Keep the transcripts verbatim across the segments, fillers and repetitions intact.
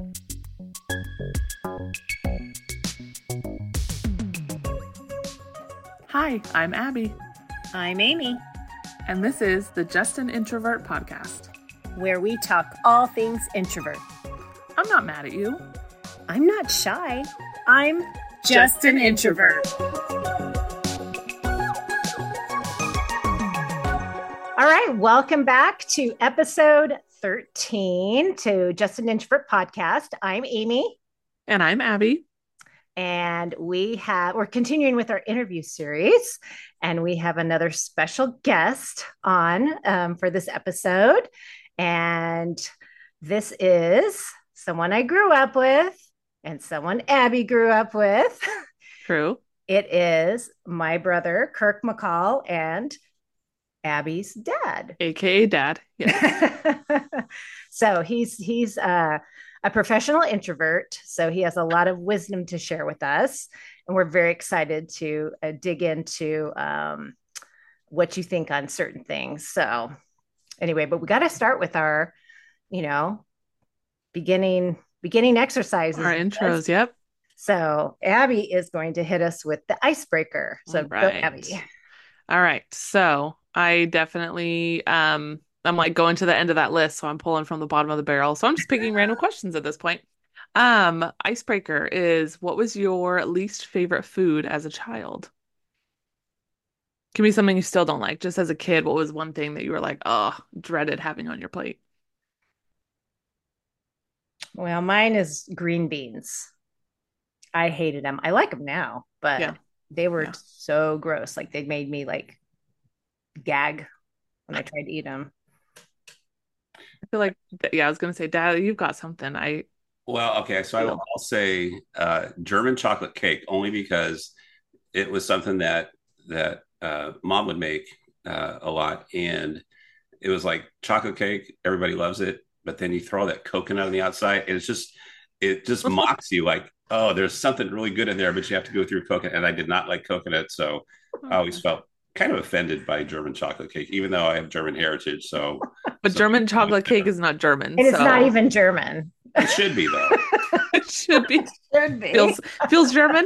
Hi, I'm Abby. I'm Amy, And this is the Just an Introvert podcast. where we talk all things introvert. I'm not mad at you. I'm not shy. I'm just, Just an an introvert. All right, welcome back to episode thirteen to Just an Introvert podcast. I'm Amy, And I'm Abby. and we have we're continuing with our interview series, and we have another special guest on um, for this episode, and this is someone I grew up with and someone Abby grew up with. True. It is my brother Kirk McCall and Abby's dad. A K A Dad. Yes. So he's he's uh, a professional introvert, so he has a lot of wisdom to share with us, and we're very excited to uh, dig into um, what you think on certain things. So anyway, but we got to start with our, you know, beginning beginning exercises. Our intros. Yep. So Abby is going to hit us with the icebreaker. So All go, right. Abby. All right. So I definitely, um, I'm like going to the end of that list. So I'm pulling from the bottom of the barrel. So I'm just picking random questions at this point. Um, icebreaker is, what was your least favorite food as a child? Can be something you still don't like. Just as a kid, what was one thing that you were like, oh, dreaded having on your plate? Well, mine is green beans. I hated them. I like them now, but Yeah. they were Yeah. so gross. Like they made me like gag when I tried to eat them. I feel like, yeah, I was gonna say, Dad, you've got something. I Well, okay, so I will, I'll say uh, German chocolate cake only because it was something that that uh, mom would make uh, a lot, and it was like chocolate cake. Everybody loves it, but then you throw that coconut on the outside, and it's just it just mocks you. Like, oh, there's something really good in there, but you have to go through coconut, and I did not like coconut, so I always felt kind of offended by German chocolate cake, even though I have German heritage. So, But so German chocolate cake is not German, And it's so not even German. it should be though. it should be Should be. feels feels German.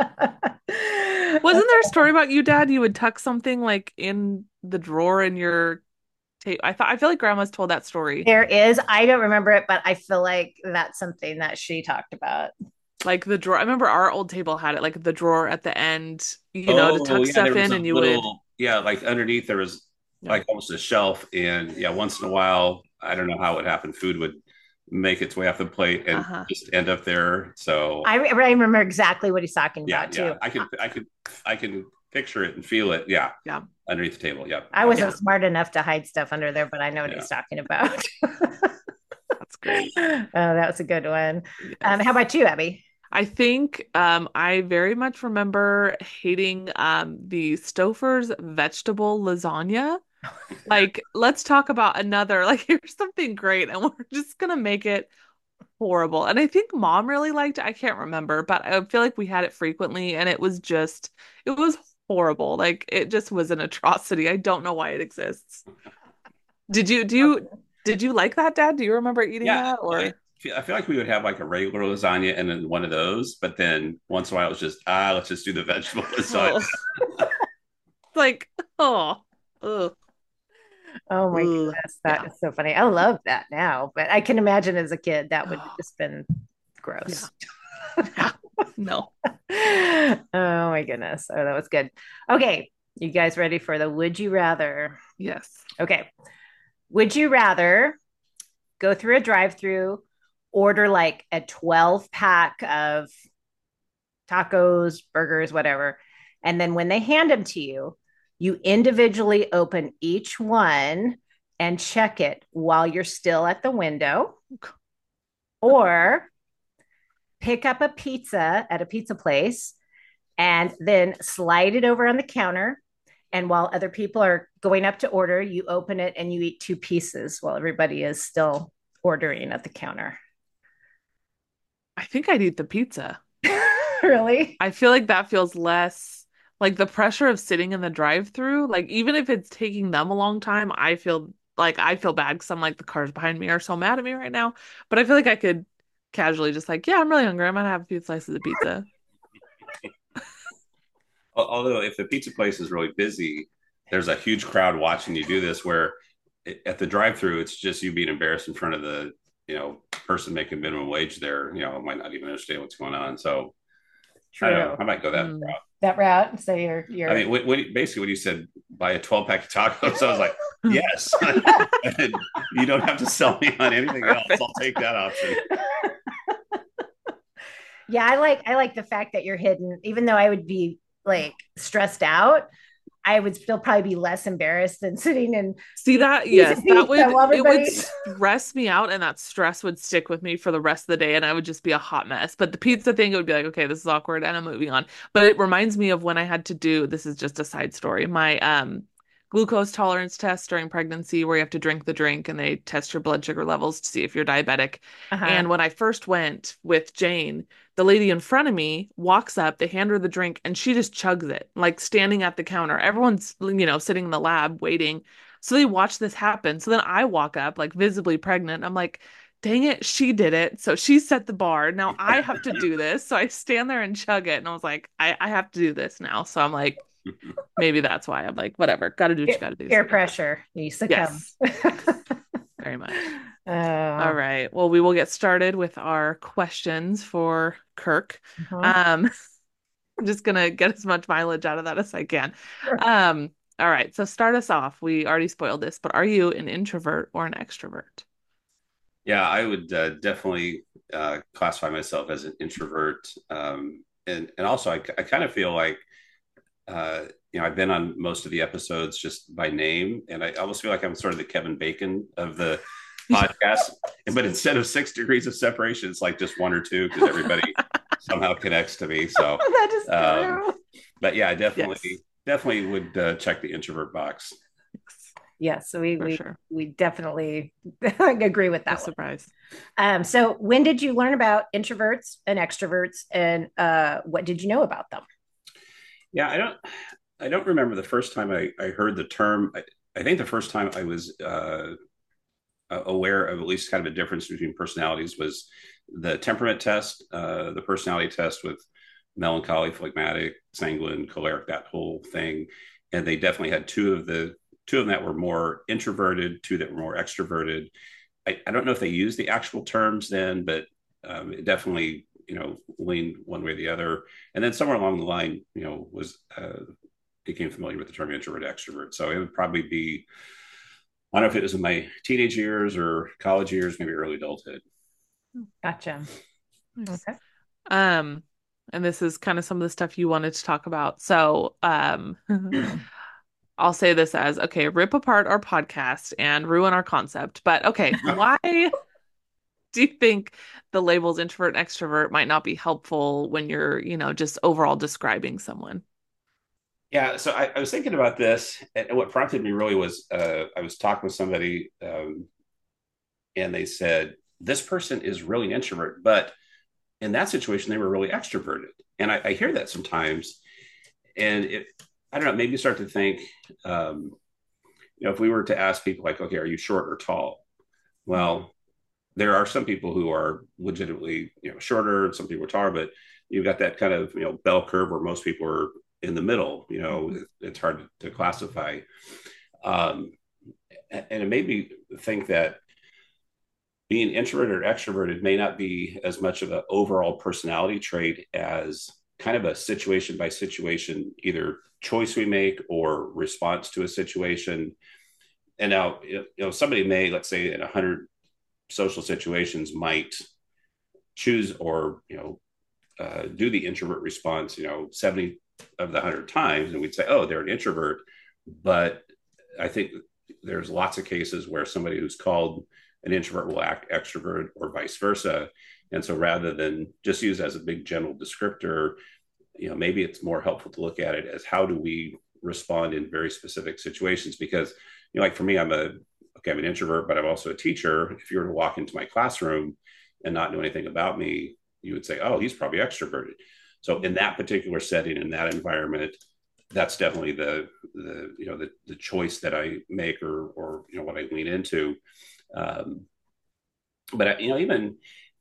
Wasn't there a story about you, Dad? You would tuck something like in the drawer in your tape. I thought I feel like Grandma's told that story. There is. I don't remember it, but I feel like that's something that she talked about. Like the drawer. I remember our old table had it, like the drawer at the end, you know, to Oh, tuck yeah, stuff there was in, a and you would. little, yeah, like underneath there was Yeah. like almost a shelf, and yeah, once in a while, I don't know how it would happen. Food would make its way off the plate and Uh-huh. just end up there. So I, re- I remember exactly what he's talking yeah, about yeah, too. I can, I can, I can picture it and feel it. Yeah, Yeah. underneath the table. Yeah, I wasn't Yeah. smart enough to hide stuff under there, but I know what Yeah. he's talking about. That's great. Oh, that was a good one. Yes. Um, how about you, Abby? I think um, I very much remember hating um, the Stouffer's vegetable lasagna. Like, let's talk about another, like, here's something great, and we're just gonna make it horrible. And I think Mom really liked it. I can't remember, but I feel like we had it frequently, and it was just, it was horrible. Like, it just was an atrocity. I don't know why it exists. Did you, do you, did you like that, Dad? Do you remember eating yeah. that? Or I feel, I feel like we would have like a regular lasagna and then one of those, but then once in a while it was just ah, let's just do the vegetable lasagna. oh. Like, oh, ugh. Oh my Ugh. goodness, that Yeah. is so funny. I love that now, but I can imagine as a kid that would have just been gross. No. Oh my goodness. Oh, that was good. Okay, you guys ready for the would you rather? Yes. Okay. Would you rather go through a drive-through, order like a twelve pack of tacos, burgers, whatever, and then when they hand them to you, you individually open each one and check it while you're still at the window, or pick up a pizza at a pizza place and then slide it over on the counter. And while other people are going up to order, you open it and you eat two pieces while everybody is still ordering at the counter. I think I'd eat the pizza. Really? I feel like that feels less like the pressure of sitting in the drive-through. Like, even if it's taking them a long time, I feel like I feel bad because I'm like, the cars behind me are so mad at me right now. But I feel like I could casually just like, yeah, I'm really hungry. I'm gonna have a few slices of pizza. Although if the pizza place is really busy, there's a huge crowd watching you do this. Where at the drive-through, it's just you being embarrassed in front of the you know person making minimum wage there. You know, might not even understand what's going on. So I don't know. True. I might go that Mm. route. That route. So you're I you're mean, what, what, basically, when you said buy a twelve pack of tacos, I was like, yes. You don't have to sell me on anything else. Perfect. I'll take that option. yeah, I like I like the fact that you're hidden, even though I would be like stressed out, I would still probably be less embarrassed than sitting and See that? piece of Yes, that pizza would while it would everybody. stress me out, and that stress would stick with me for the rest of the day, and I would just be a hot mess. But the pizza thing, it would be like, okay, this is awkward, and I'm moving on. But it reminds me of when I had to do, this is just a side story, my um glucose tolerance test during pregnancy, where you have to drink the drink and they test your blood sugar levels to see if you're diabetic. Uh-huh. And when I first went with Jane, the lady in front of me walks up, they hand her the drink, and she just chugs it, like standing at the counter. Everyone's, you know, sitting in the lab waiting. So they watch this happen. So then I walk up, like visibly pregnant. I'm like, dang it, she did it. So she set the bar. Now I have to do this. So I stand there and chug it. And I was like, I, I have to do this now. So I'm like, maybe that's why I'm like, whatever, gotta do what you gotta do. Peer pressure. You succumb. Yes, very much. All Oh. right. Well, we will get started with our questions for Kirk. Mhm. Um, I'm just gonna get as much mileage out of that as I can. Um, all right. So start us off. We already spoiled this, but are you an introvert or an extrovert? Yeah, I would uh, definitely uh, classify myself as an introvert. Um, and, and also, I, I kind of feel like, uh, you know, I've been on most of the episodes just by name, and I almost feel like I'm sort of the Kevin Bacon of the podcast. But instead of six degrees of separation, it's like just one or two because everybody somehow connects to me. So, That is um, true. but yeah, I Yes, definitely, definitely would uh, check the introvert box. Yes, so we for we sure. we definitely agree with No that one. surprise. Um, so when did you learn about introverts and extroverts, and uh, what did you know about them? Yeah, I don't, I don't remember the first time I, I heard the term. I, I think the first time I was uh, aware of at least kind of a difference between personalities was the temperament test, uh, the personality test with melancholy, phlegmatic, sanguine, choleric, that whole thing. And they definitely had two of the two of them that were more introverted, two that were more extroverted. I, I don't know if they used the actual terms then, but um, it definitely you know leaned one way or the other. And then somewhere along the line, you know, was uh, became familiar with the term introvert extrovert. So it would probably be I don't know if it was in my teenage years or college years, maybe early adulthood. Gotcha. Nice. Okay. Um, and this is kind of some of the stuff you wanted to talk about. So, um, I'll say this as okay, rip apart our podcast and ruin our concept. But okay, why do you think the labels introvert and extrovert might not be helpful when you're, you know, just overall describing someone? Yeah, so I, I was thinking about this, and what prompted me really was uh, I was talking with somebody, um, and they said this person is really an introvert, but in that situation they were really extroverted, and I, I hear that sometimes, and it, I don't know, maybe start to think, um, you know, if we were to ask people like, okay, are you short or tall? Well, there are some people who are legitimately, you know, shorter, and some people are taller, but you've got that kind of, you know, bell curve where most people are in the middle. You know, it's hard to classify. Um, and it made me think that being introverted or extroverted may not be as much of an overall personality trait as kind of a situation by situation, either choice we make or response to a situation. And now, you know, somebody may, let's say, in a hundred social situations, might choose or you know uh, do the introvert response, you know, seventy of the one hundred times, and we'd say, oh, they're an introvert. But I think there's lots of cases where somebody who's called an introvert will act extrovert or vice versa. And so rather than just use it as a big general descriptor, you know, maybe it's more helpful to look at it as how do we respond in very specific situations? Because, you know, like for me, I'm a, okay, I'm an introvert, but I'm also a teacher. If you were to walk into my classroom and not know anything about me, you would say, oh, he's probably extroverted. So in that particular setting, in that environment, that's definitely the the you know the the choice that I make or or you know what I lean into. Um, but you know even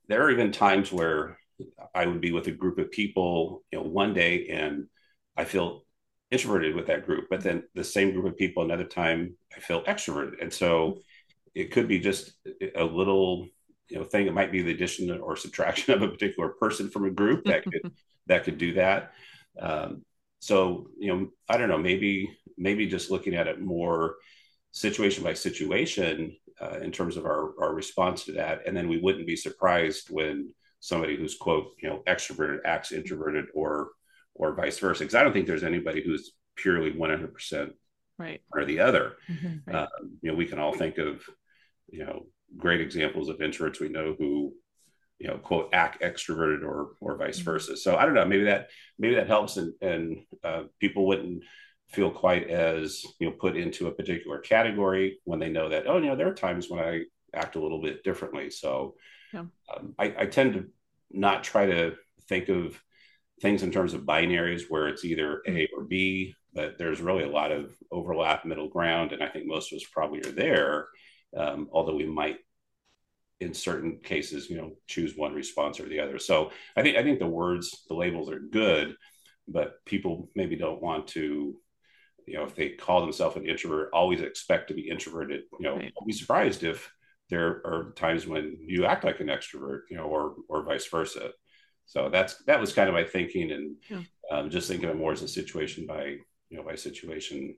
there are even times where I would be with a group of people, you know, one day and I feel introverted with that group, but then the same group of people another time I feel extroverted. And so it could be just a little, you know, thing. It might be the addition or subtraction of a particular person from a group that could that could do that. Um, so, you know, I don't know, maybe maybe just looking at it more situation by situation uh, in terms of our, our response to that. And then we wouldn't be surprised when somebody who's quote, you know, extroverted acts introverted or or vice versa. Because I don't think there's anybody who's purely one hundred percent Right. or the other. Mm-hmm. Right. Um, you know, we can all think of, you know, great examples of introverts we know who, you know, quote, act extroverted or or vice Mm-hmm. versa. So I don't know, maybe that maybe that helps, and and uh, people wouldn't feel quite as, you know, put into a particular category when they know that, oh, you know, there are times when I act a little bit differently. So Yeah. um, I, I tend to not try to think of things in terms of binaries where it's either A or B, but there's really a lot of overlap, middle ground, and I think most of us probably are there. Um, although we might, in certain cases, you know, choose one response or the other. So I think I think the words, the labels are good, but people maybe don't want to, you know, if they call themselves an introvert, always expect to be introverted. You know, Right. I'll be surprised if there are times when you act like an extrovert, you know, or or vice versa. So that's that was kind of my thinking, and Yeah. um, just thinking of it more as a situation by, you know, by situation.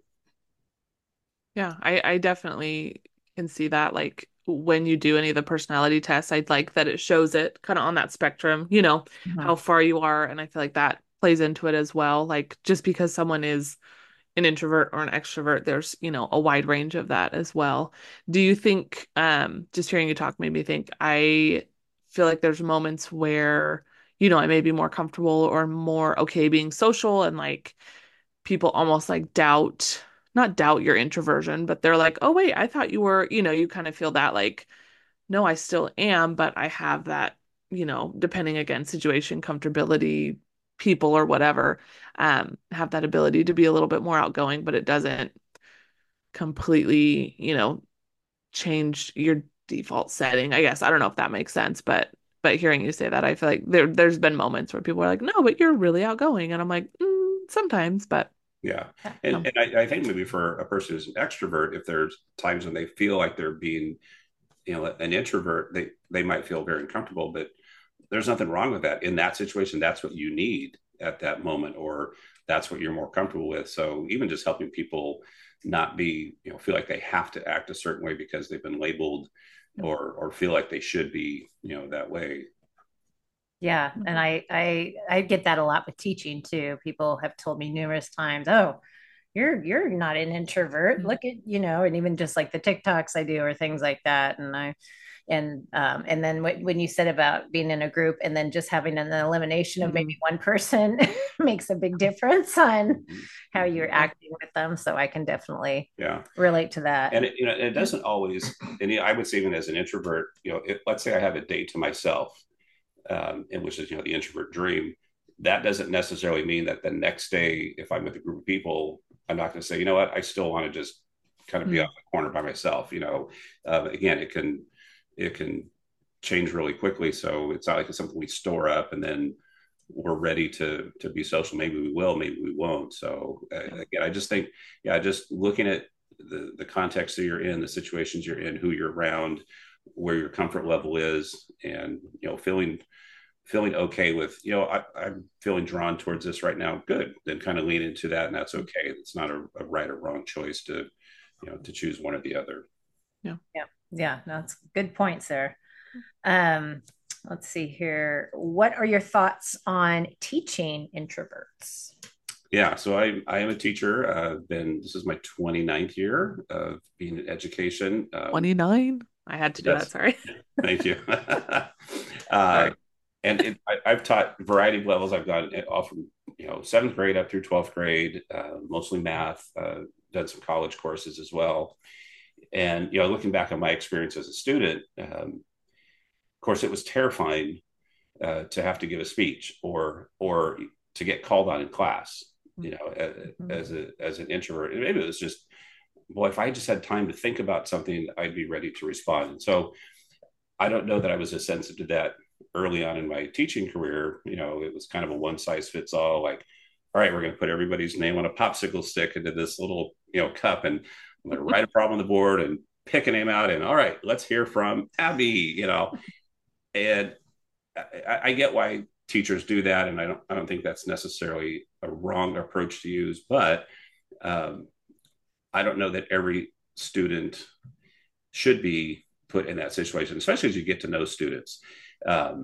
Yeah, I, I definitely can see that. Like when you do any of the personality tests, I'd like that it shows it kind of on that spectrum, you know, Mm-hmm. how far you are. And I feel like that plays into it as well. Like just because someone is an introvert or an extrovert, there's, you know, a wide range of that as well. Do you think, um, just hearing you talk made me think, I feel like there's moments where, you know, I may be more comfortable or more okay being social and like people almost like doubt, not doubt your introversion, but they're like, oh, wait, I thought you were, you know, you kind of feel that like, no, I still am, but I have that, you know, depending again, situation, comfortability, people or whatever, um, have that ability to be a little bit more outgoing, but it doesn't completely, you know, change your default setting. I guess I don't know if that makes sense, but but hearing you say that, I feel like there there's been moments where people are like, no, but you're really outgoing, and I'm like, mm, sometimes, but Yeah. um, And, and I, I think maybe for a person who's an extrovert, if there's times when they feel like they're being, you know, an introvert, they, they might feel very uncomfortable, but there's nothing wrong with that. In that situation, that's what you need at that moment, or that's what you're more comfortable with. So even just helping people not be, you know, feel like they have to act a certain way because they've been labeled or, or feel like they should be, you know, that way. Yeah, and I I I get that a lot with teaching too. People have told me numerous times, "Oh, you're you're not an introvert. Look at, you know," and even just like the TikToks I do or things like that. And I and um and then when, when you said about being in a group and then just having an elimination of mm, maybe one person makes a big difference on how Mm-hmm. you're yeah, acting with them. So I can definitely Yeah. relate to that. And it, you know, it doesn't always, and I would say even as an introvert, you know, it, let's say I have a date to myself, um, and which is, you know, the introvert dream. That doesn't necessarily mean that the next day, if I'm with a group of people, I'm not going to say, you know what, I still want to just kind of be mm, off the corner by myself. You know, uh, again, it can it can change really quickly. So it's not like it's something we store up and then we're ready to to be social. Maybe we will, maybe we won't. So uh, yeah, again, I just think, yeah, just looking at the the context that you're in, the situations you're in, who you're around, where your comfort level is, and you know, feeling feeling okay with, you know, I, I'm feeling drawn towards this right now. Good, then kind of lean into that, and that's okay. It's not a, a right or wrong choice to, you know, to choose one or the other. yeah. Yeah, yeah, no, that's good points there. Um, let's see here. What are your thoughts on teaching introverts? Yeah, so I I am a teacher. Uh, been This is my twenty-ninth year of being in education. Um, twenty-nine. I had to do that. Yes, Sorry. thank you. uh, Sorry. and it, I, I've taught a variety of levels. I've gone all from, you know, seventh grade up through twelfth grade, uh, mostly math. Uh, done some college courses as well. And you know, looking back on my experience as a student, um, of course, it was terrifying uh, to have to give a speech or or to get called on in class. You know, as, Mhm. as a as an introvert, and maybe it was just, boy, if I just had time to think about something, I'd be ready to respond. And so I don't know that I was as sensitive to that early on in my teaching career, you know, it was kind of a one size fits all. Like, all right, we're going to put everybody's name on a popsicle stick into this little, you know, cup, and I'm going to write a problem on the board and pick a name out. And all right, let's hear from Abby, you know. And I, I get why teachers do that, and I don't I don't think that's necessarily a wrong approach to use, but um, I don't know that every student should be put in that situation, especially as you get to know students. Um,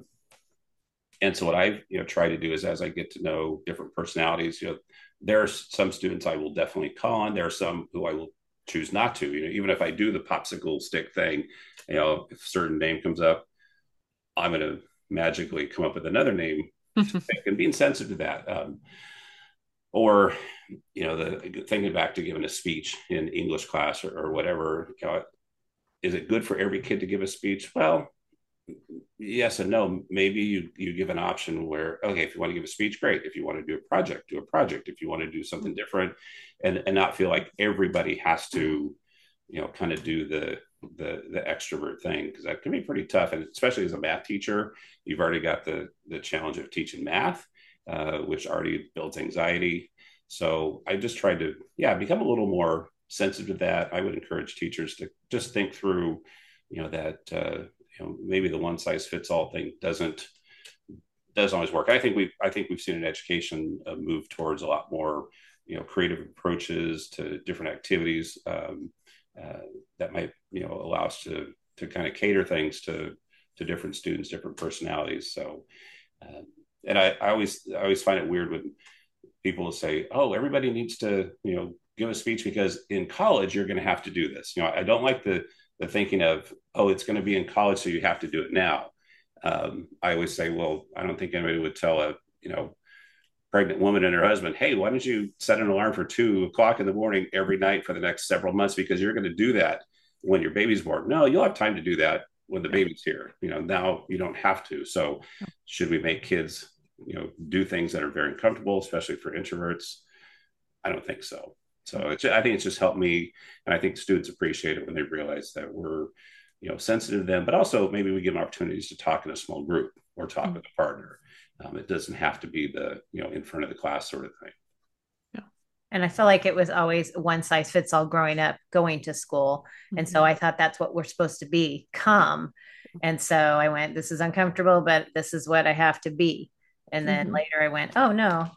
and so what I you know try to do is, as I get to know different personalities, you know, there are some students I will definitely call on. There are some who I will choose not to. You know, even if I do the popsicle stick thing, you know, if a certain name comes up, I'm going to magically come up with another name and being sensitive to that. Um, or, you know, the thinking back to giving a speech in English class or, or whatever, you know, is it good for every kid to give a speech? Well, yes and no. Maybe you you give an option where, okay, if you want to give a speech, great. If you want to do a project, do a project. If you want to do something different, and and not feel like everybody has to, you know, kind of do the the the extrovert thing, because that can be pretty tough. And especially as a math teacher, you've already got the the challenge of teaching math, uh, which already builds anxiety. So I just tried to, yeah, become a little more sensitive to that. I would encourage teachers to just think through, you know, that uh, you know, maybe the one size fits all thing doesn't doesn't always work. I think we've I think we've seen in education a move towards a lot more, you know, creative approaches to different activities um, uh, that might, you know, allow us to to kind of cater things to to different students, different personalities. So, um, and I, I always I always find it weird when people say, "Oh, everybody needs to, you know, give a speech because in college you're going to have to do this." You know, I don't like the the thinking of, "Oh, it's going to be in college, so you have to do it now." Um, I always say, "Well, I don't think anybody would tell a, you know, pregnant woman and her husband, hey, why don't you set an alarm for two o'clock in the morning every night for the next several months because you're going to do that when your baby's born." No, you'll have time to do that when the baby's here. You know, now you don't have to. So, should we make kids, you know, do things that are very uncomfortable, especially for introverts? I don't think so. So it's, I think it's just helped me, and I think students appreciate it when they realize that we're, you know, sensitive to them, but also maybe we give them opportunities to talk in a small group or talk mm-hmm. with a partner. Um, it doesn't have to be the, you know, in front of the class sort of thing. Yeah. And I feel like it was always one size fits all growing up, going to school. Mm-hmm. And so I thought that's what we're supposed to be, come. And so I went, this is uncomfortable, but this is what I have to be. And then mm-hmm. later I went, oh no,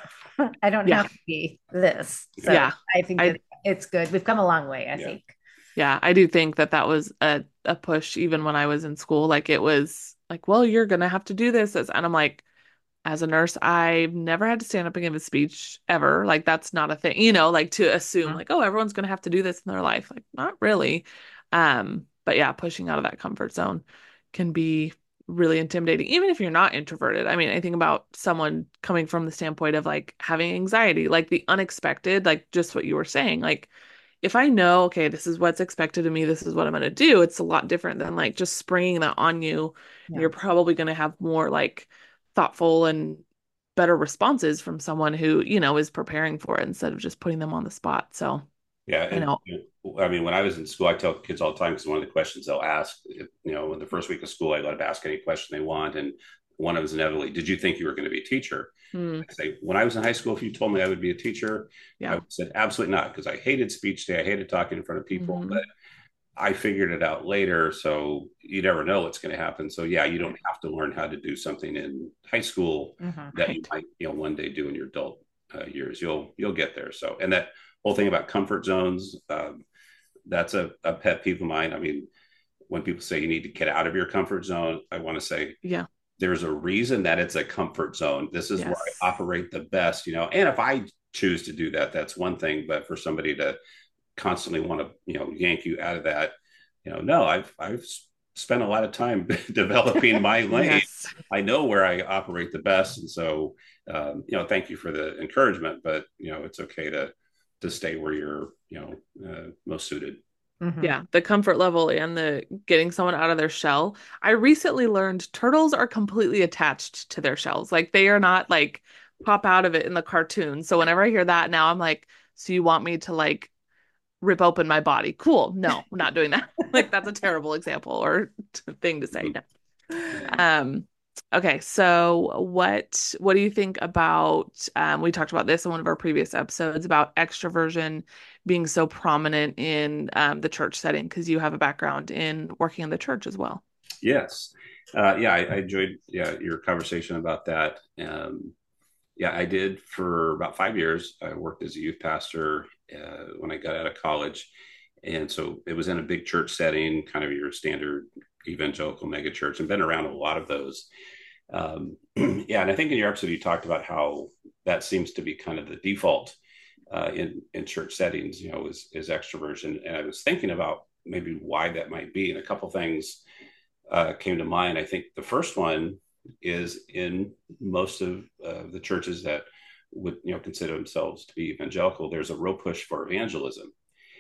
I don't yeah. have to be this. So yeah. I think that I, it's good. We've come a long way, I yeah. think. Yeah, I do think that that was a, a push even when I was in school. Like it was like, well, you're going to have to do this. And I'm like, as a nurse, I've never had to stand up and give a speech ever. Like that's not a thing, you know, like to assume mm-hmm. like, oh, everyone's going to have to do this in their life. Like not really. Um, but yeah, pushing out of that comfort zone can be really intimidating, even if you're not introverted. I mean, I think about someone coming from the standpoint of like having anxiety, like the unexpected, like just what you were saying, like if I know, okay, this is what's expected of me, this is what I'm going to do, it's a lot different than like just springing that on you. Yeah. You're probably going to have more like thoughtful and better responses from someone who, you know, is preparing for it instead of just putting them on the spot. So, yeah. And, you know, I mean, when I was in school, I tell kids all the time, because one of the questions they'll ask, you know, in the first week of school, I let them ask any question they want. And one of them is inevitably, did you think you were going to be a teacher? Hmm. I say, when I was in high school, if you told me I would be a teacher, yeah. I said, absolutely not, because I hated speech day. I hated talking in front of people, mm-hmm. but I figured it out later. So you never know what's going to happen. So yeah, you don't have to learn how to do something in high school mm-hmm. that right. you might, you know, one day do in your adult uh, years. You'll, you'll get there. So, and that whole thing about comfort zones, um, that's a, a pet peeve of mine. I mean, when people say you need to get out of your comfort zone, I want to say, yeah, there's a reason that it's a comfort zone. This is yes. where I operate the best, you know, and if I choose to do that, that's one thing, but for somebody to constantly want to, you know, yank you out of that, you know, no, I've, I've spent a lot of time developing my lane. Yes. I know where I operate the best. And so, um, you know, thank you for the encouragement, but you know, it's okay to, to stay where you're, you know, uh, most suited. Mm-hmm. Yeah, the comfort level and the getting someone out of their shell. I recently learned turtles are completely attached to their shells. Like they are not like pop out of it in the cartoon. So whenever I hear that now, I'm like, so you want me to like rip open my body? Cool. No, I'm not doing that. Like that's a terrible example or thing to say. No. Um, Okay, so what what do you think about um, we talked about this in one of our previous episodes about extroversion being so prominent in um, the church setting because you have a background in working in the church as well. Yes. Uh, yeah, I, I enjoyed yeah your conversation about that. Um, yeah, I did for about five years. I worked as a youth pastor uh, when I got out of college, and so it was in a big church setting, kind of your standard evangelical mega church, and been around a lot of those. Um, yeah, and I think in your episode you talked about how that seems to be kind of the default uh, in in church settings, you know, is is extroversion. And I was thinking about maybe why that might be, and a couple things uh, came to mind. I think the first one is in most of uh, the churches that would you know consider themselves to be evangelical. There's a real push for evangelism,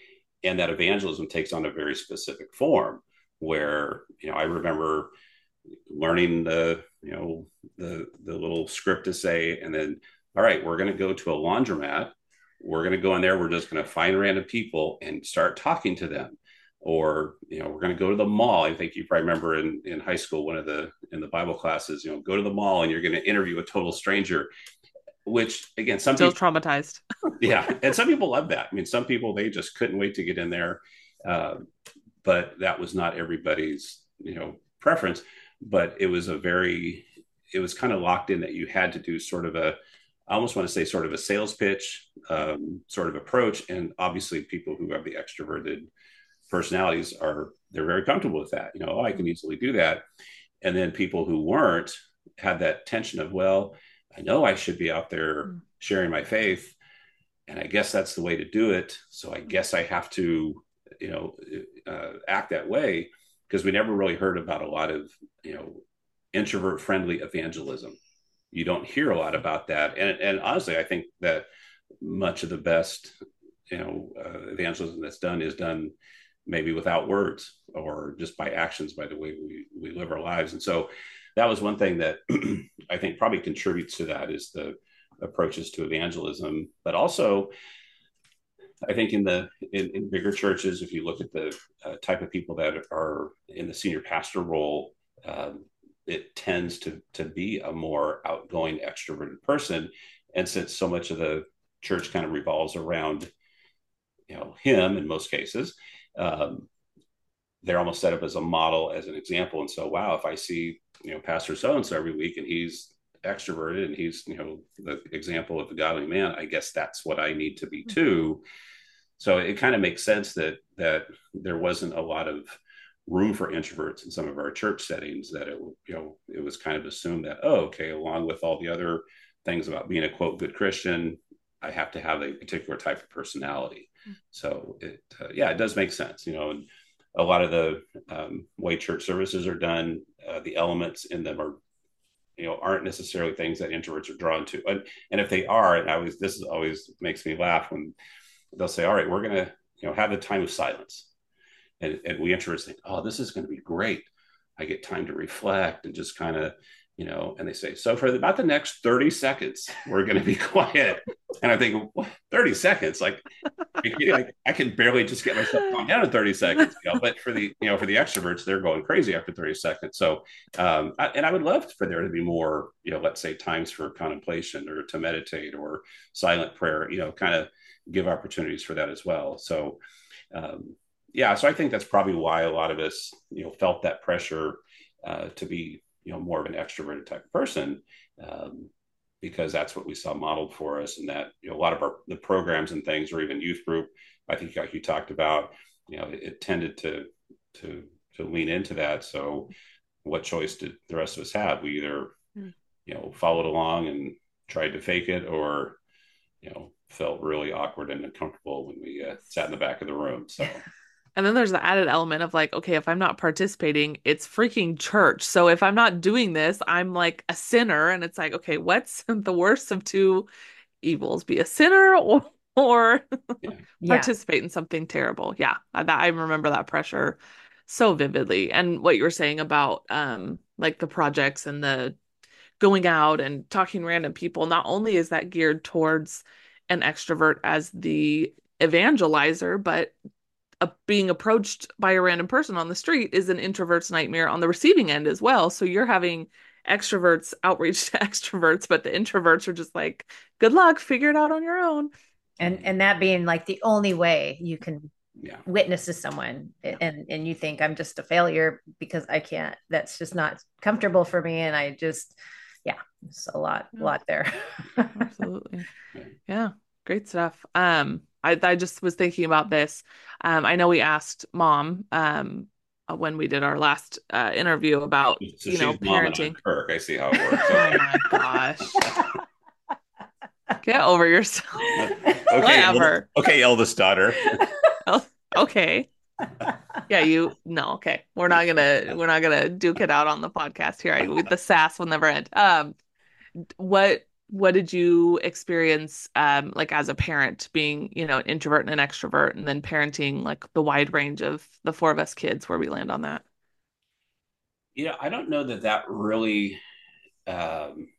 and that evangelism takes on a very specific form. Where you know I remember learning the you know the the little script to say, and then all right, we're going to go to a laundromat. We're going to go in there. We're just going to find random people and start talking to them. Or you know, we're going to go to the mall. I think you probably remember in in high school, one of the in the Bible classes, you know, go to the mall and you're going to interview a total stranger. Which again, some Still people, traumatized. yeah, and some people love that. I mean, some people they just couldn't wait to get in there. Uh, but that was not everybody's you know preference. But it was a very it was kind of locked in that you had to do sort of a I almost want to say sort of a sales pitch um, sort of approach. And obviously people who have the extroverted personalities are they're very comfortable with that, you know, oh, I can easily do that. And then people who weren't had that tension of, well, I know I should be out there Mm. sharing my faith, and I guess that's the way to do it, so I guess I have to you know uh, act that way, because we never really heard about a lot of you know introvert friendly evangelism. You don't hear a lot about that, and and honestly I think that much of the best you know uh, evangelism that's done is done maybe without words or just by actions, by the way we we live our lives. And so that was one thing that I think probably contributes to that, is the approaches to evangelism. But also I think in the in, in bigger churches, if you look at the uh, type of people that are in the senior pastor role, um, it tends to to be a more outgoing, extroverted person. And since so much of the church kind of revolves around, you know, him in most cases, um, they're almost set up as a model, as an example. And so, wow, if I see, you know, Pastor so and so every week, and he's extroverted and he's, you know, the example of the godly man, I guess that's what I need to be too. So it kind of makes sense that that there wasn't a lot of room for introverts in some of our church settings. That it you know it was kind of assumed that, oh, okay, along with all the other things about being a quote good Christian, I have to have a particular type of personality. Mm-hmm. So it uh, yeah, it does make sense, you know. And a lot of the um, way church services are done, uh, the elements in them are you know aren't necessarily things that introverts are drawn to. And, and if they are, and I always this is always makes me laugh when they'll say, all right, we're going to, you know, have the time of silence. And, and we introverts think, oh, this is going to be great. I get time to reflect and just kind of, you know, and they say, so for about the next thirty seconds, we're going to be quiet. And I think, what, thirty seconds? Like, I, I can barely just get myself calmed down in thirty seconds, you know, but for the, you know, for the extroverts, they're going crazy after thirty seconds. So, um, I, and I would love for there to be more, you know, let's say times for contemplation or to meditate or silent prayer, you know, kind of give opportunities for that as well. So, um, yeah, so I think that's probably why a lot of us, you know, felt that pressure uh, to be, you know, more of an extroverted type of person, um, because that's what we saw modeled for us. And that, you know, a lot of our the programs and things, or even youth group, I think like you talked about, you know, it, it tended to to to lean into that. So, what choice did the rest of us have? We either, mm. you know, followed along and tried to fake it, or you know, felt really awkward and uncomfortable when we uh, sat in the back of the room. So, and then there's the added element of like, okay, if I'm not participating, it's freaking church. So if I'm not doing this, I'm like a sinner. And it's like, okay, what's the worst of two evils? Be a sinner or or yeah. participate in something terrible. Yeah, I, I remember that pressure so vividly. And what you were saying about um like the projects and the going out and talking to random people, not only is that geared towards an extrovert as the evangelizer, but uh, being approached by a random person on the street is an introvert's nightmare on the receiving end as well. So you're having extroverts outreach to extroverts, but the introverts are just like, good luck, figure it out on your own. And and that being like the only way you can Yeah. witness to someone, and and you think I'm just a failure because I can't, that's just not comfortable for me, and I just, yeah, it's a lot Yeah. lot there. Absolutely. Yeah, great stuff. Um, I I just was thinking about this. Um, I know we asked mom um uh, when we did our last uh, interview about, So you know, she's mom and I'm parenting. Kirk. I see how it works. Oh Okay. my gosh. Get over yourself. Okay. Whatever. Okay, eldest daughter. Oh, okay. Yeah, you no, okay. We're not gonna we're not gonna duke it out on the podcast here. I, the sass will never end. Um, what what did you experience um like as a parent being, you know, an introvert and an extrovert and then parenting like the wide range of the four of us kids where we land on that? You know, I don't know that that really um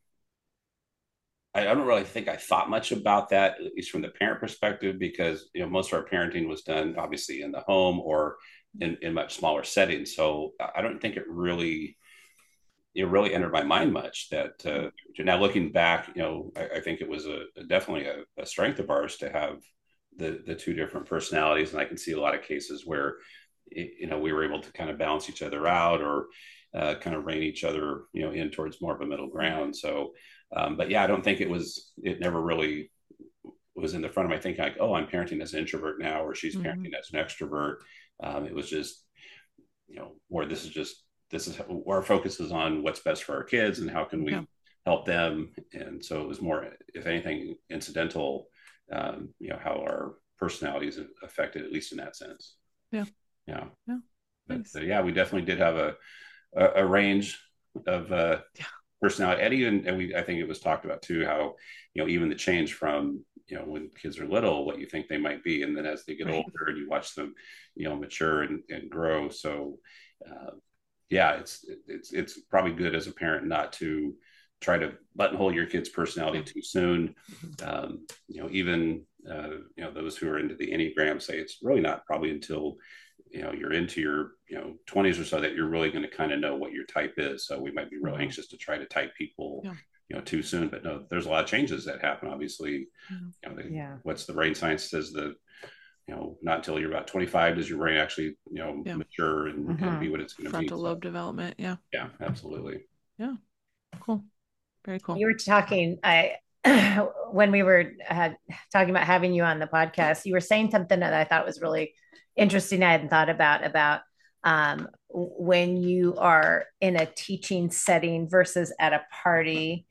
I don't really think I thought much about that, at least from the parent perspective, because you know most of our parenting was done obviously in the home or in, in much smaller settings. So I don't think it really it really entered my mind much. That uh, now looking back, you know, I, I think it was a, a definitely a, a strength of ours to have the the two different personalities, and I can see a lot of cases where you know we were able to kind of balance each other out or uh, kind of rein each other you know in towards more of a middle ground. So um, but yeah, I don't think it was, it never really was in the front of my thinking like, oh, I'm parenting as an introvert now, or she's Mm-hmm. parenting as an extrovert. Um, it was just, you know, or this is just, this is where our focus is on what's best for our kids and how can we Yeah. help them. And so it was more, if anything, incidental, um, you know, how our personalities affected, at least in that sense. Yeah. Yeah. Yeah. But, Nice. but yeah, we definitely did have a, a, a range of, uh, Yeah. personality. And even, and we, I think it was talked about too, how, you know, even the change from, you know, when kids are little, what you think they might be. And then as they get Right. older and you watch them, you know, mature and, and grow. So, uh, yeah, it's, it's, it's probably good as a parent not to try to buttonhole your kid's personality Yeah. too soon. Um, you know, even, uh, you know, those who are into the Enneagram say it's really not probably until, you know, you're into your, you know, twenties or so that you're really going to kind of know what your type is. So we might be real Mhm. anxious to try to type people, Yeah. you know, too soon, but no, there's a lot of changes that happen. Obviously, Yeah. you know, the, Yeah. what's the brain science says the, you know, not until you're about twenty-five does your brain actually, you know, Yeah. mature and, Mhm. and be what it's going to be. Frontal So, lobe development. Yeah. yeah, absolutely. Yeah. Cool. Very cool. You were talking, I when we were uh, talking about having you on the podcast, you were saying something that I thought was really interesting. I hadn't thought about about um, when you are in a teaching setting versus at a party,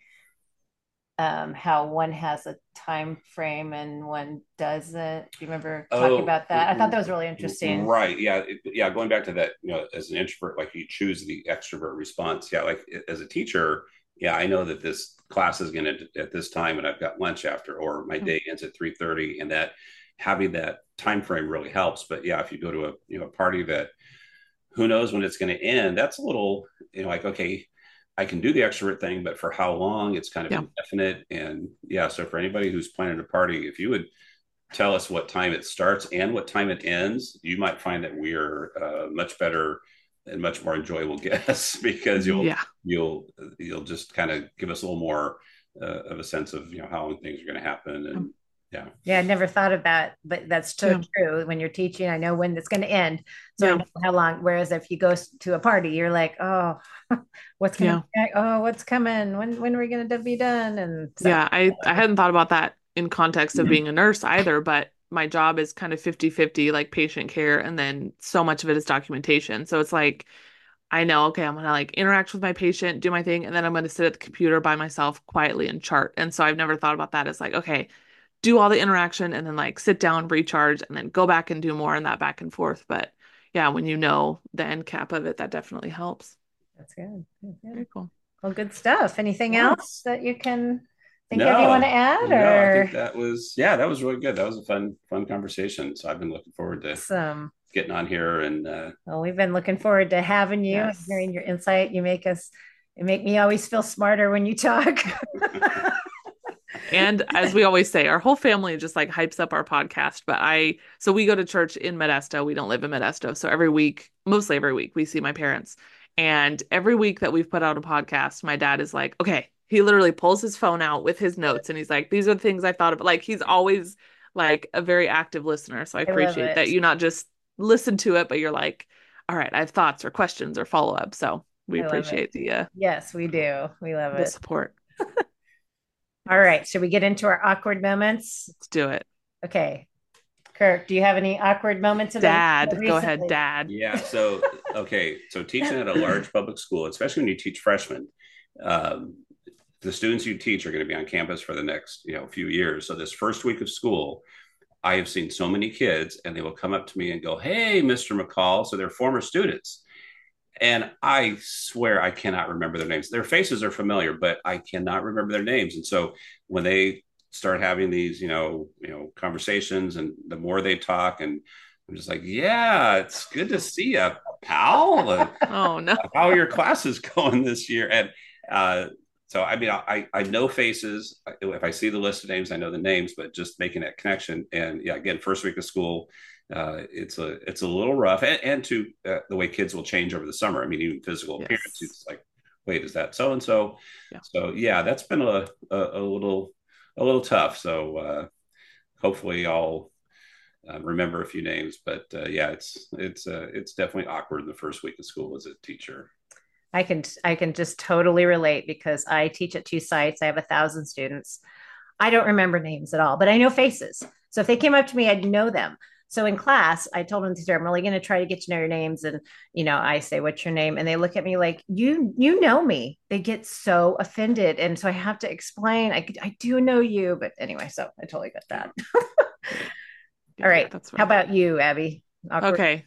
um, how one has a time frame and one doesn't. Do you remember talking Oh, about that? I thought that was really interesting. right. Yeah. It, yeah. Going back to that, you know, as an introvert, like you choose the extrovert response. Yeah. Like as a teacher, yeah, I know that this class is going to at this time and I've got lunch after, or my day ends at three thirty, and that having that time frame really helps. But yeah, if you go to a, you know, a party that who knows when it's going to end, that's a little, you know, like, okay, I can do the extrovert thing, but for how long? It's kind of Yeah. indefinite. And yeah, so for anybody who's planning a party, if you would tell us what time it starts and what time it ends, you might find that we are uh, much better and much more enjoyable guests because you'll Yeah. you'll you'll just kind of give us a little more uh, of a sense of you know how long things are going to happen. And yeah, Yeah, I never thought of that, but that's so Yeah. true. When you're teaching, I know when it's going to end, so I Yeah. know how long. Whereas if you go s- to a party, you're like, oh, what's going to, Yeah. oh, what's coming? When when are we going to be done? And so, Yeah. I, I hadn't thought about that in context of being a nurse either, but my job is kind of fifty fifty, like patient care, and then so much of it is documentation. So it's like, I know, okay, I'm gonna like interact with my patient, do my thing, and then I'm gonna sit at the computer by myself quietly and chart. And so I've never thought about that as like, okay, do all the interaction and then like sit down, recharge, and then go back and do more and that back and forth. But yeah, when you know the end cap of it, that definitely helps. that's good. That's good. Very cool. Well, good stuff. Anything Yeah. else that you can think of you no, want to add, no, I or think that was yeah, that was really good. That was a fun fun conversation. So I've been looking forward to some? getting on here and uh, Well, we've been looking forward to having you and Yes. hearing your insight. You make us, you make me always feel smarter when you talk. And as we always say, our whole family just like hypes up our podcast. But I, so we go to church in Modesto. We don't live in Modesto. So every week, mostly every week, we see my parents. And every week that we've put out a podcast, my dad is like, okay, he literally pulls his phone out with his notes and he's like, these are the things I thought of. Like he's always like a very active listener. So I I love appreciate that it. you not just listen to it, but you're like, all right, I have thoughts or questions or follow up. So we I love it. appreciate the uh, Yes, we do. We love the it. support. All right. Should we get into our awkward moments? Let's do it. Okay. Kirk, do you have any awkward moments in the Dad, go ahead, recently? Dad. Yeah. So, okay. So, teaching at a large public school, especially when you teach freshmen, um, the students you teach are going to be on campus for the next, you know, few years. So, this first week of school, I have seen so many kids, and they will come up to me and go, "Hey, Mister McCall." So, they're former students, and I swear I cannot remember their names. Their faces are familiar, but I cannot remember their names. And so, when they start having these, you know, you know, conversations, and the more they talk, and I'm just like, yeah, it's good to see you, pal. And Oh no. how are your classes going this year? And uh, so, I mean, I I know faces. If I see the list of names, I know the names. But just making that connection, and yeah, again, first week of school, uh, it's a it's a little rough, and, and to uh, the way kids will change over the summer. I mean, even physical appearance, Yes. it's like, wait, is that so and so? Yeah. So yeah, that's been a a, a little a little tough. So uh, hopefully, I'll uh, remember a few names. But uh, yeah, it's it's uh, it's definitely awkward in the first week of school as a teacher. I can I can just totally relate because I teach at two sites. I have a thousand students. I don't remember names at all, but I know faces. So if they came up to me, I'd know them. So in class, I told them, I'm really going to try to get to know your names. And, you know, I say, what's your name? And they look at me like, you, you know me. They get so offended. And so I have to explain, I, I do know you. But anyway, so I totally got that. Yeah, All right. that's How right. about you, Abby? Awkward. Okay.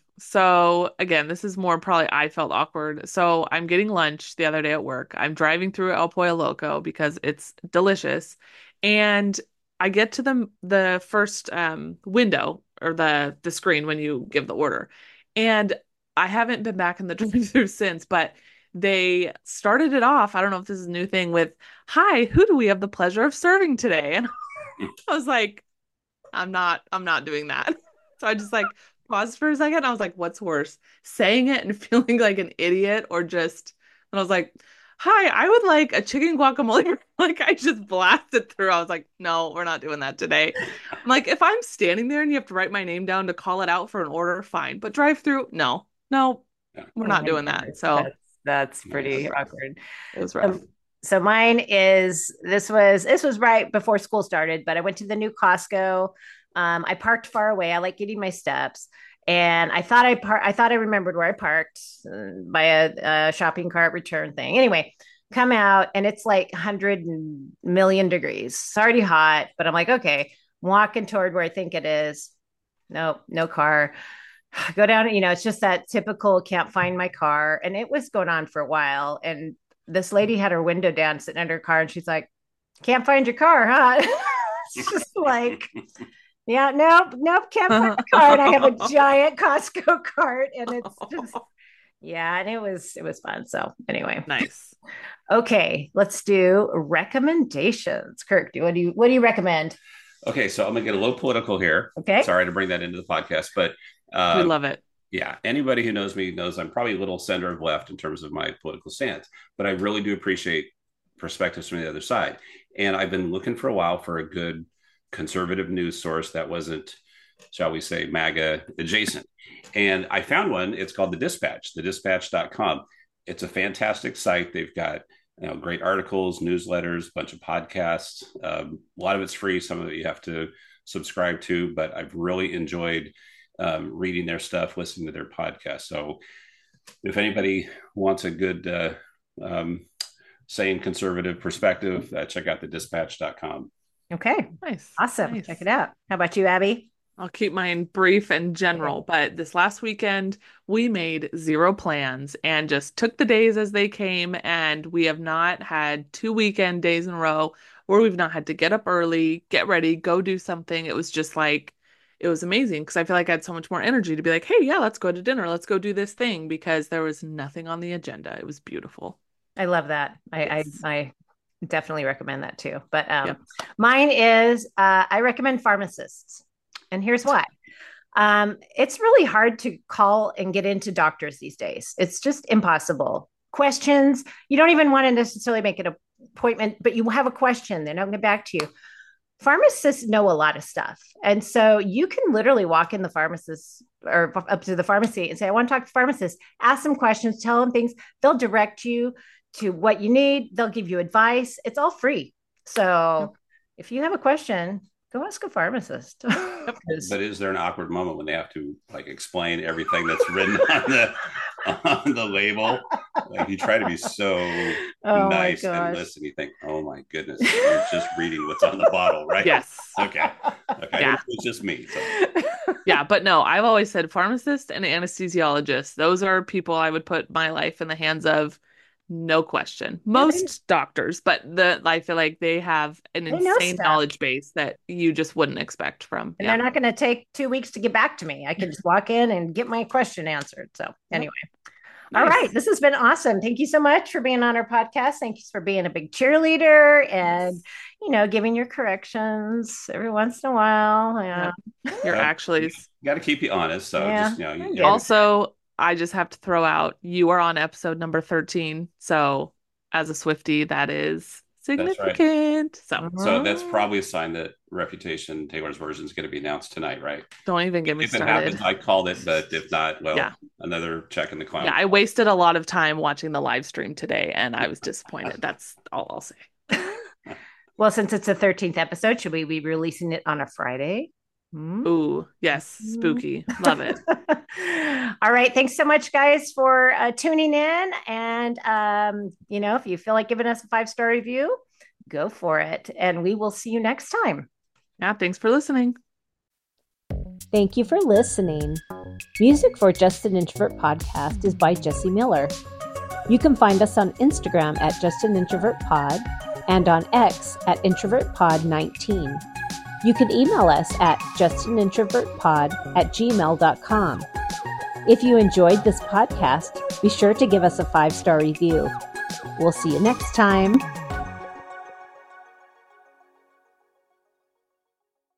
So again, this is more probably I felt awkward. So I'm getting lunch the other day at work. I'm driving through El Pollo Loco because it's delicious. And I get to the the first um window or the the screen when you give the order. And I haven't been back in the drive-through since, but they started it off. I don't know if this is a new thing with, "Hi, who do we have the pleasure of serving today?" And I was like, I'm not, I'm not doing that. So I just like paused for a second. And I was like, what's worse, saying it and feeling like an idiot or just, and I was like, hi, I would like a chicken guacamole. Like I just blasted through. I was like, no, we're not doing that today. I'm like, if I'm standing there and you have to write my name down to call it out for an order, fine. But drive through, no, no, Yeah. we're Oh not my doing that. goodness. So That's that's pretty Nice. awkward. it was rough. Um, so mine is this was this was right before school started, but I went to the new Costco. Um, I parked far away. I like getting my steps, and I thought I par- I thought I remembered where I parked uh, by a, a shopping cart return thing. Anyway, come out and it's like one hundred million degrees. It's already hot, but I'm like, okay, walking toward where I think it is. Nope, no car. Go down, you know, it's just that typical can't find my car. And it was going on for a while. And this lady had her window down sitting under her car and she's like, can't find your car, huh? It's just like, yeah, nope, nope, can't find the car. And I have a giant Costco cart and it's just, yeah, and it was, it was fun. So anyway, Nice. okay, let's do recommendations. Kirk, do what do you, what do you recommend? Okay, so I'm gonna get a little political here. Okay. Sorry to bring that into the podcast, but We uh, love it. yeah, anybody who knows me knows I'm probably a little center of left in terms of my political stance, but I really do appreciate perspectives from the other side. And I've been looking for a while for a good conservative news source that wasn't, shall we say, MAGA adjacent. And I found one. It's called The Dispatch, the dispatch dot com. It's a fantastic site. They've got, you know, great articles, newsletters, a bunch of podcasts. Um, a lot of it's free. Some of it you have to subscribe to, but I've really enjoyed um, reading their stuff, listening to their podcast. So if anybody wants a good, uh, um, sane conservative perspective, uh, check out the dispatch dot com. Okay. Nice. Awesome. Nice. Check it out. How about you, Abby? I'll keep mine brief and general, but this last weekend we made zero plans and just took the days as they came. And we have not had two weekend days in a row where we've not had to get up early, get ready, go do something. It was just like, it was amazing because I feel like I had so much more energy to be like, hey, yeah, let's go to dinner. Let's go do this thing because there was nothing on the agenda. It was beautiful. I love that. I, Yes. I, I definitely recommend that too. But um, Yep. mine is uh, I recommend pharmacists. And here's why. Um, it's really hard to call and get into doctors these days. It's just impossible. questions. You don't even want to necessarily make an appointment, but you have a question, then I'll get back to you. Pharmacists know a lot of stuff. And so you can literally walk in the pharmacist or up to the pharmacy and say, I want to talk to the pharmacist, ask them questions, tell them things. They'll direct you to what you need. They'll give you advice. It's all free. So if you have a question, go ask a pharmacist. But is there an awkward moment when they have to like explain everything that's written on the on the label? Like you try to be so oh nice and listen, you think, oh my goodness, you're just reading what's on the bottle, right? Yes. Okay. Okay. Yeah. It's just me. So. Yeah, but no, I've always said pharmacist and anesthesiologist. Those are people I would put my life in the hands of. No question. Most yeah, doctors, but the I feel like they have an they insane knowledge base that you just wouldn't expect from. And yeah. they're not going to take two weeks to get back to me. I can just walk in and get my question answered. So anyway. Nice. All right. This has been awesome. Thank you so much for being on our podcast. Thank you for being a big cheerleader and, yes. you know, giving your corrections every once in a while. Yeah. Yep. You're actually got to keep you honest. So yeah. just, you know, you also, I just have to throw out, you are on episode number thirteen. So as a Swiftie, that is significant. That's right. So, so that's probably a sign that Reputation Taylor's version is going to be announced tonight, right? Don't even get me if started. If it happens, I called it, but if not, well, yeah. another check in the cloud. Yeah, I wasted a lot of time watching the live stream today, and I was disappointed. That's all I'll say. Well, since it's the thirteenth episode, should we be releasing it on a Friday? Mm-hmm. Ooh, yes. Spooky. Love it. All right. Thanks so much, guys, for uh, tuning in. And, um, you know, if you feel like giving us a five-star review, go for it. And we will see you next time. Yeah. Thanks for listening. Thank you for listening. Music for Just an Introvert Podcast is by Jesse Miller. You can find us on Instagram at Just an Introvert Pod and on X at Introvert Pod nineteen. You can email us at justanintrovertpod at gmail dot com. If you enjoyed this podcast, be sure to give us a five-star review. We'll see you next time.